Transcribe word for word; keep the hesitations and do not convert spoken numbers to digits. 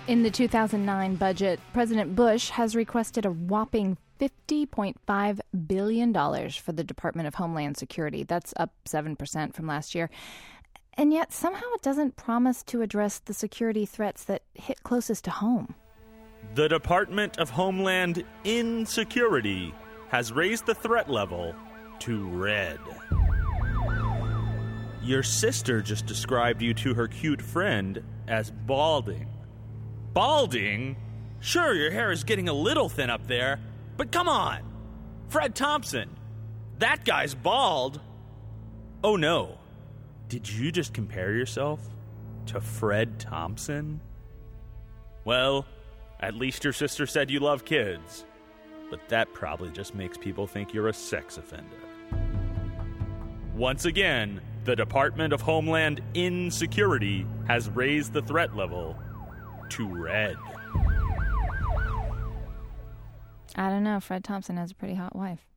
In the two thousand nine budget, President Bush has requested a whopping fifty point five billion dollars for the Department of Homeland Security. That's up seven percent from last year. And yet somehow it doesn't promise to address the security threats that hit closest to home. The Department of Homeland Insecurity has raised the threat level to red. Your sister just described you to her cute friend as balding. Balding? Sure, your hair is getting a little thin up there, but come on. Fred Thompson, that guy's bald. Oh no, did you just compare yourself to Fred Thompson? Well, at least your sister said you love kids, but that probably just makes people think you're a sex offender. Once again, the Department of Homeland Insecurity has raised the threat level to red. I don't know. Fred Thompson has a pretty hot wife.